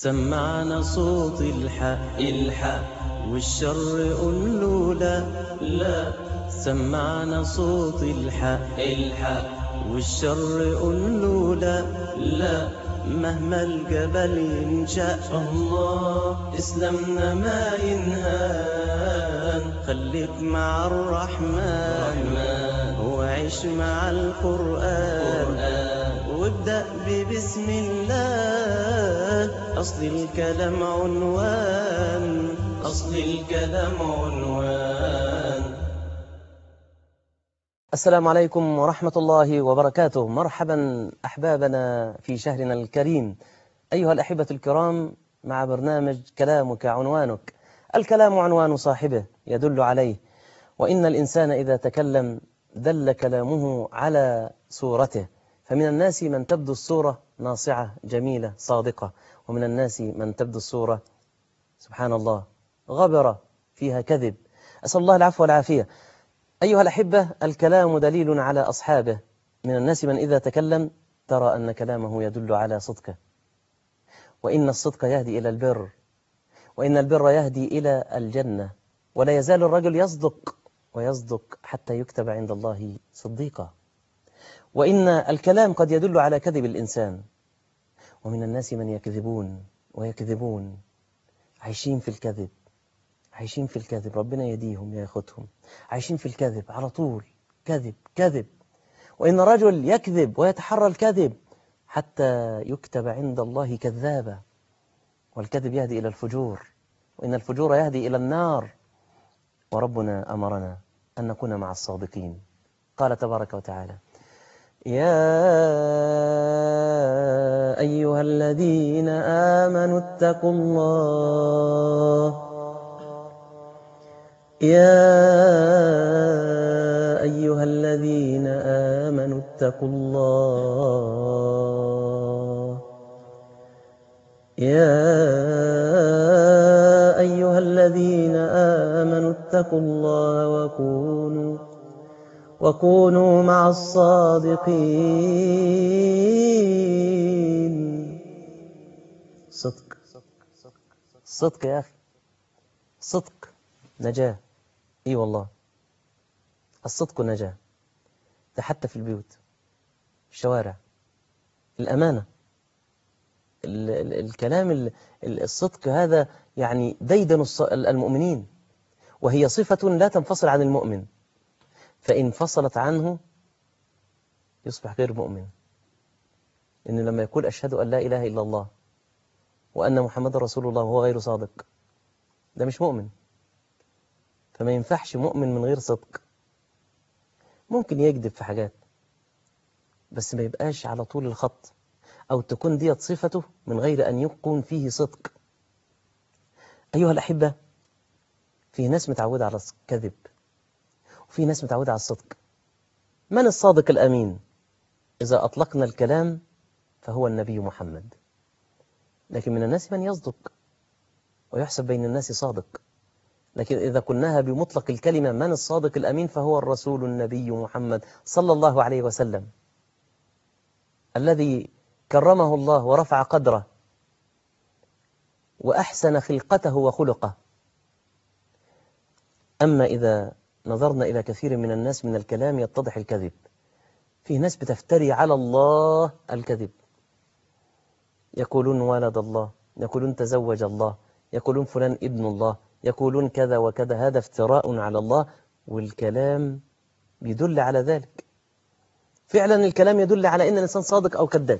سمعنا صوت الحق والشر قول له لا سمعنا صوت الحق والشر قول له لا مهما الجبل ينشأ الله إسلامنا ما ينهان خليك مع الرحمن وعيش مع القرآن وابدأ ببسم الله أصل الكلام عنوان. السلام عليكم ورحمة الله وبركاته. مرحبا أحبابنا في شهرنا الكريم أيها الأحبة الكرام مع برنامج كلامك عنوانك. الكلام عنوان صاحبه يدل عليه، وإن الإنسان إذا تكلم دل كلامه على صورته، فمن الناس من تبدو الصورة ناصعة جميلة صادقة، ومن الناس من تبدو الصورة سبحان الله غبرة فيها كذب. أسأل الله العفو والعافية. أيها الأحبة، الكلام دليل على أصحابه. من الناس من إذا تكلم ترى أن كلامه يدل على صدقه، وإن الصدق يهدي إلى البر، وإن البر يهدي إلى الجنة، ولا يزال الرجل يصدق ويصدق حتى يكتب عند الله صديقا. وإن الكلام قد يدل على كذب الإنسان، ومن الناس من يكذبون ويكذبون عايشين في الكذب، عايشين في الكذب، ربنا يديهم ياخدهم، عايشين في الكذب على طول، كذب كذب. وإن رجل يكذب ويتحرى الكذب حتى يكتب عند الله كذابا، والكذب يهدي إلى الفجور، وإن الفجور يهدي إلى النار. وربنا أمرنا أن نكون مع الصادقين. قال تبارك وتعالى: يا أيها الذين آمنوا اتقوا الله، يا أيها الذين آمنوا اتقوا الله، يا أيها الذين آمنوا اتقوا الله وكونوا مع الصادقين. صدق، صدق يا أخي، صدق نجاة. إي والله، الصدق نجاة. ده حتى في البيوت، في الشوارع، الأمانة، الكلام، الصدق هذا يعني ديدن المؤمنين، وهي صفة لا تنفصل عن المؤمن، فإن فصلت عنه يصبح غير مؤمن. إنه لما يقول أشهد أن لا إله إلا الله وأن محمد رسول الله وهو غير صادق، ده مش مؤمن. فما ينفعش مؤمن من غير صدق. ممكن يكذب في حاجات بس ما يبقاش على طول الخط، أو تكون ديت صفته من غير أن يكون فيه صدق. أيها الأحبة، في ناس متعودة على الكذب وفي ناس متعودة على الصدق. من الصادق الأمين؟ إذا أطلقنا الكلام فهو النبي محمد. لكن من الناس من يصدق ويحسب بين الناس صادق، لكن إذا كناها بمطلق الكلمة من الصادق الأمين فهو الرسول النبي محمد صلى الله عليه وسلم، الذي كرمه الله ورفع قدره وأحسن خلقته وخلقه. أما إذا نظرنا إلى كثير من الناس من الكلام يتضح الكذب. في ناس بتفتري على الله الكذب، يقولون ولد الله، يقولون تزوج الله، يقولون فلان ابن الله، يقولون كذا وكذا. هذا افتراء على الله، والكلام يدل على ذلك. فعلا الكلام يدل على أن الإنسان صادق أو كذاب.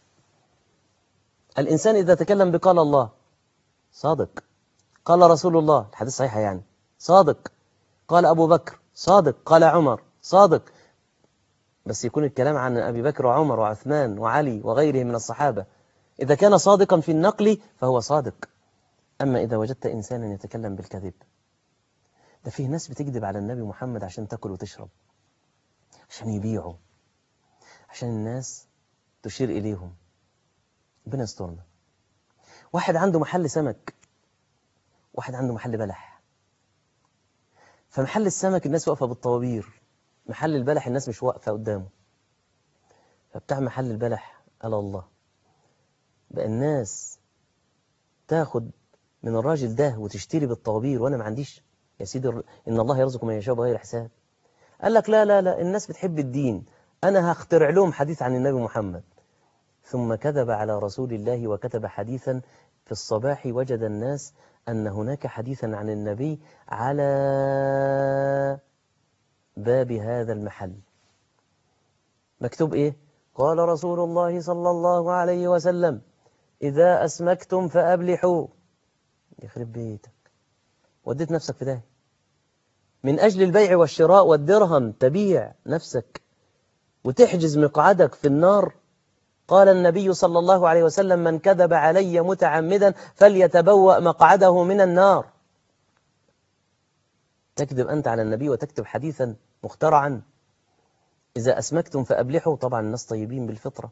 الإنسان إذا تكلم بقال الله صادق، قال رسول الله، الحديث صحيح يعني، صادق، قال أبو بكر صادق، قال عمر صادق، بس يكون الكلام عن أبي بكر وعمر وعثمان وعلي وغيره من الصحابة. إذا كان صادقا في النقل فهو صادق. أما إذا وجدت إنسانا يتكلم بالكذب، ده فيه ناس بتكذب على النبي محمد عشان تأكل وتشرب، عشان يبيعوا، عشان الناس تشير إليهم. ربنا يسترنا. واحد عنده محل سمك، واحد عنده محل بلح. فمحل السمك الناس واقفة بالطوابير، محل البلح الناس مش واقفة قدامه. فبتاع محل البلح قال الله، بقى الناس تاخد من الراجل ده وتشتري بالطوابير وأنا ما عنديش؟ يا سيدي إن الله يرزق من يشاء بغير حساب. قال لك لا لا لا، الناس بتحب الدين، أنا هخترع لهم حديث عن النبي محمد. ثم كذب على رسول الله وكتب حديثا. في الصباح وجد الناس أن هناك حديثا عن النبي على باب هذا المحل. مكتوب إيه؟ قال رسول الله صلى الله عليه وسلم: إذا أسمكتم فأبلحوا. يخرب بيتك، وديت نفسك في ده من أجل البيع والشراء والدرهم، تبيع نفسك وتحجز مقعدك في النار. قال النبي صلى الله عليه وسلم: من كذب علي متعمدا فليتبوأ مقعده من النار. تكذب أنت على النبي وتكتب حديثا مخترعا. إذا أسمكتم فأبلحوا. طبعا الناس طيبين بالفطرة.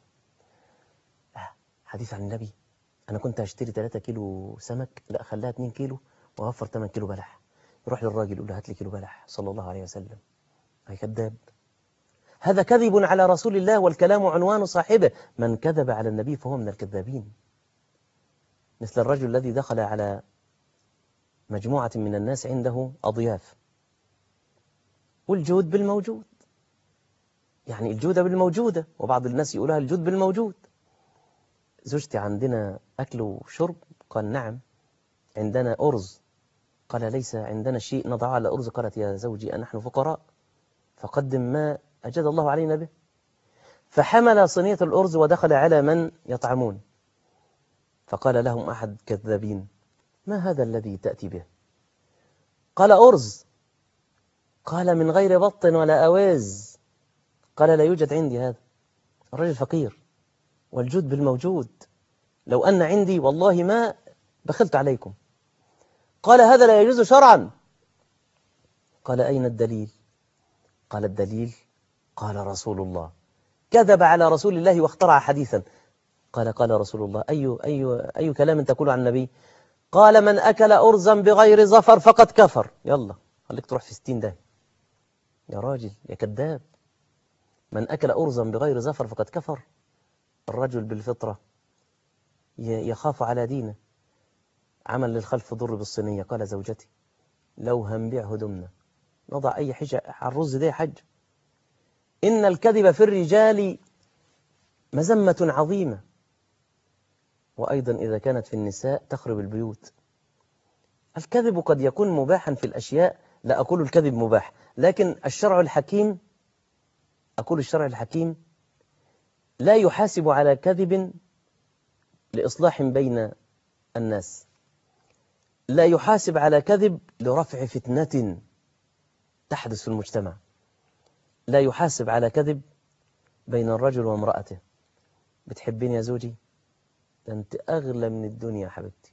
حديث عن النبي، أنا كنت هشتري 3 كيلو سمك، لا خليها 2 كيلو وأوفر 8 كيلو بلح. يروح للراجل يقول له: هات لي كيلو بلح صلى الله عليه وسلم. هي كذاب. هذا كذب على رسول الله، والكلام عنوان صاحبه: من كذب على النبي فهو من الكذابين. مثل الرجل الذي دخل على مجموعة من الناس عنده أضياف، والجود بالموجود، يعني الجودة بالموجودة، وبعض الناس يقولها الجود بالموجود. زوجتي عندنا أكل وشرب؟ قال: نعم. عندنا أرز؟ قال: ليس عندنا شيء نضع على أرز. قالت: يا زوجي نحن فقراء، فقدم ما أجد الله علينا به. فحمل صينية الأرز ودخل على من يطعمون، فقال لهم أحد كذابين: ما هذا الذي تأتي به؟ قال: أرز. قال: من غير بط ولا أوز. قال: لا يوجد عندي هذا. الرجل فقير، والجود بالموجود. لو أن عندي والله ما بخلت عليكم. قال: هذا لا يجوز شرعا. قال: أين الدليل؟ قال: الدليل قال رسول الله. كذب على رسول الله واخترع حديثا. قال رسول الله: أي كلام تقول عن النبي؟ قال: من أكل أرزا بغير ظفر فقد كفر. يلا خليك تروح في 60 ده يا راجل يا كذاب. من أكل أرزا بغير ظفر فقد كفر. الرجل بالفطرة يخاف على دينه. عمل للخلف ضر بالصينية. قال: زوجتي لو هنبيع هدومنا نضع أي حاجة على الرز ده حج. إن الكذب في الرجال مذمة عظيمة، وأيضا إذا كانت في النساء تخرب البيوت. الكذب قد يكون مباحا في الأشياء، لا أقول الكذب مباح، لكن الشرع الحكيم، أقول الشرع الحكيم لا يحاسب على كذب لإصلاح بين الناس، لا يحاسب على كذب لرفع فتنة تحدث في المجتمع، لا يحاسب على كذب بين الرجل وامرأته. بتحبين يا زوجي؟ ده أنت أغلى من الدنيا يا حبيبتي.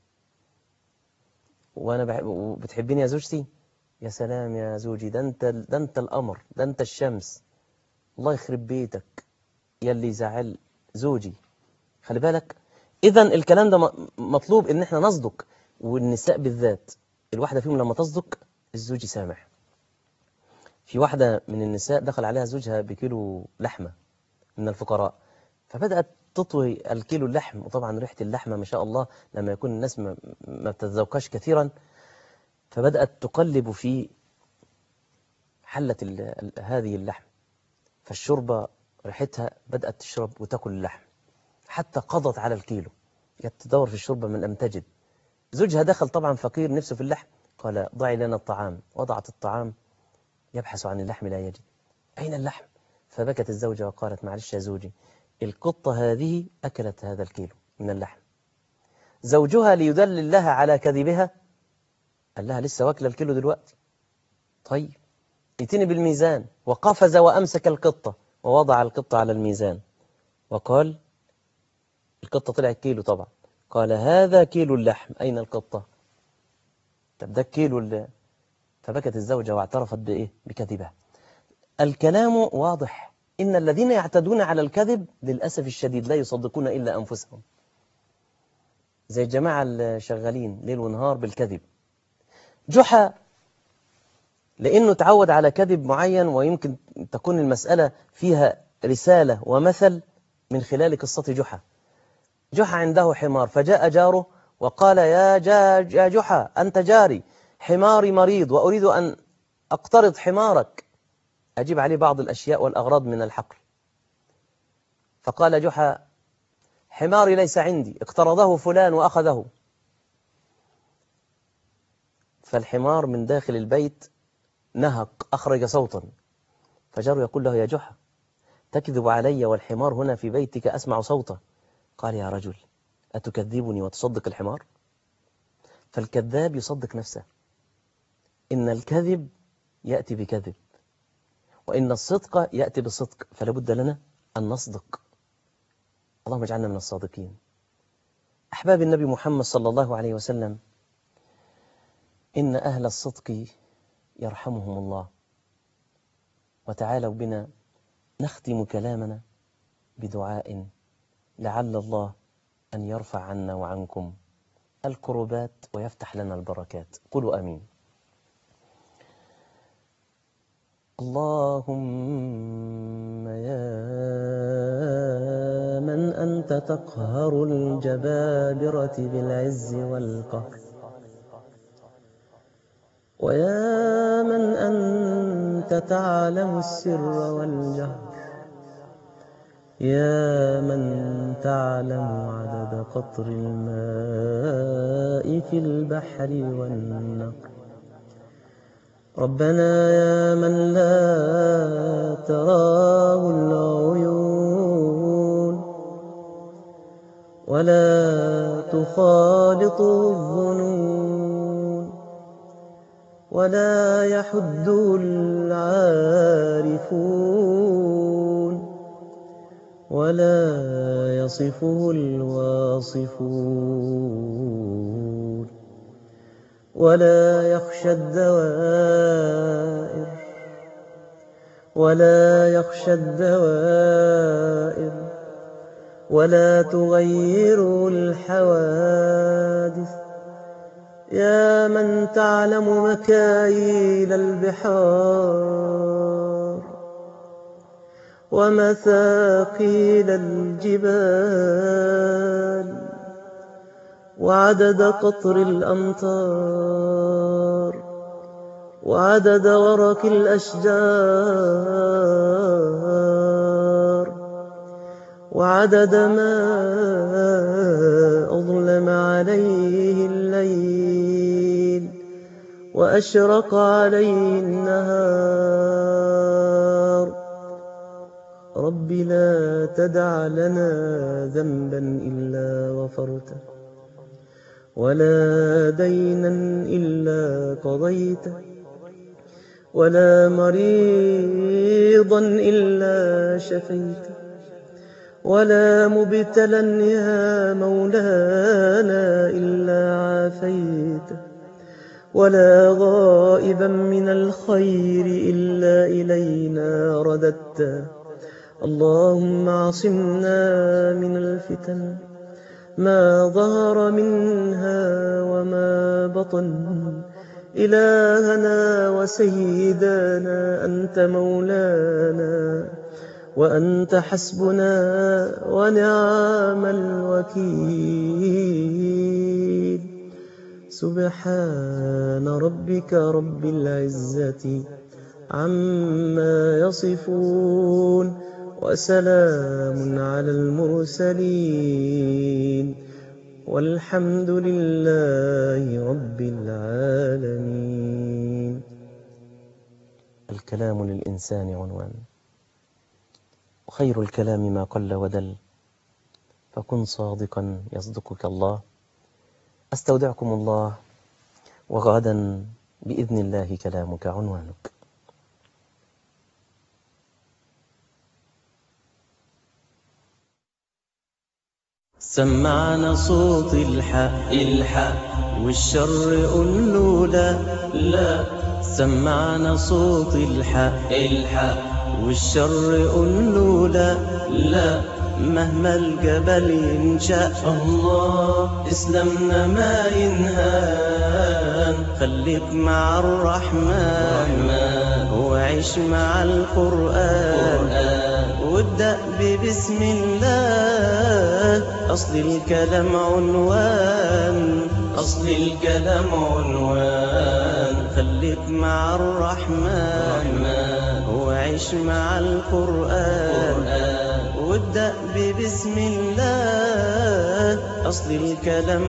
وأنا بتحبين يا زوجتي؟ يا سلام يا زوجي، ده أنت القمر، ده أنت الشمس. الله يخرب بيتك يا اللي زعل زوجي. خلي بالك. إذن الكلام ده مطلوب إن احنا نصدق، والنساء بالذات الواحدة فيهم لما تصدق الزوج سامح. في واحدة من النساء دخل عليها زوجها بكيلو لحمة من الفقراء، فبدأت تطوي الكيلو اللحم، وطبعا ريحة اللحمة ما شاء الله لما يكون الناس ما بتتذوقش كثيرا، فبدأت تقلب في حلة هذه اللحم، فالشوربة ريحتها بدأت تشرب وتأكل اللحم حتى قضت على الكيلو. تدور في الشوربة من لم تجد. زوجها دخل طبعا فقير نفسه في اللحم، قال: ضعي لنا الطعام. وضعت الطعام، يبحث عن اللحم لا يجد. أين اللحم؟ فبكت الزوجة وقالت: معلش يا زوجي، القطة هذه أكلت هذا الكيلو من اللحم. زوجها ليدلل لها على كذبها قال لها: لسه واكله الكيلو دلوقتي. طيب ائتني بالميزان. وقفز وأمسك القطة ووضع القطة على الميزان وقال: القطة طلعت كيلو طبعا. قال: هذا كيلو اللحم، أين القطة؟ طب ده كيلو فبكت الزوجة واعترفت بإيه؟ بكذبها. الكلام واضح. إن الذين يعتدون على الكذب للأسف الشديد لا يصدقون إلا أنفسهم، زي الجماعة الشغالين ليل ونهار بالكذب. جحا لأنه تعود على كذب معين، ويمكن تكون المسألة فيها رسالة ومثل من خلال قصة جحا. جحا عنده حمار، فجاء جاره وقال يا جحا أنت جاري، حماري مريض وأريد أن أقترض حمارك أجيب عليه بعض الأشياء والأغراض من الحقل. فقال جحا حماري ليس عندي، اقترضه فلان وأخذه. فالحمار من داخل البيت نهق، أخرج صوتا، فجار يقول له يا جحا تكذب علي والحمار هنا في بيتك أسمع صوته. قال يا رجل أتكذبني وتصدق الحمار؟ فالكذاب يصدق نفسه، إن الكذب يأتي بكذب وإن الصدق يأتي بصدق، فلا بد لنا أن نصدق. اللهم اجعلنا من الصادقين. أحباب النبي محمد صلى الله عليه وسلم، إن أهل الصدق يرحمهم الله. وتعالوا بنا نختم كلامنا بدعاء لعل الله أن يرفع عنا وعنكم الكربات ويفتح لنا البركات. قولوا آمين. اللهم يا من أنت تقهر الجبابرة بالعز والقهر، ويا من أنت تعلم السر والجهر، يا من تعلم عدد قطر الماء في البحر والنهر، ربنا يا من لا تراه العيون ولا تخالطه الظنون ولا يحد العارفون ولا يصفه الواصفون ولا يخشى الدوائر ولا تغير الحوادث، يا من تعلم مكاييل البحار ومثاقيل الجبال وعدد قطر الأمطار وعدد ورق الأشجار وعدد ما أظلم عليه الليل وأشرق عليه النهار. رب لا تدع لنا ذنبا إلا غفرته ولا دينا إلا قضيته ولا مريضا إلا شفيته ولا مبتلا يا مولانا إلا عافيته ولا غائبا من الخير إلا إلينا رددته. اللهم عصمنا من الفتن ما ظهر منها وما بطن. إلهنا وسيدنا أنت مولانا وأنت حسبنا ونعم الوكيل. سبحان ربك رب العزة عما يصفون وسلام على المرسلين والحمد لله رب العالمين. الكلام للإنسان عنوان، وخير الكلام ما قل ودل، فكن صادقا يصدقك الله. أستودعكم الله، وغدا بإذن الله كلامك عنوانك. سمعنا صوت الحق والشر قوله لا. سمعنا صوت الحق والشر قوله لا. مهما الجبل ينشأ الله إسلامنا ما ينهان. خليك مع الرحمن وعيش مع القرآن وابدأ ببسم الله. أصل الكلام عنوان، أصل الكلام عنوان. خليك مع الرحمن وعيش مع القرآن، وابدأ ببسم الله. أصل الكلام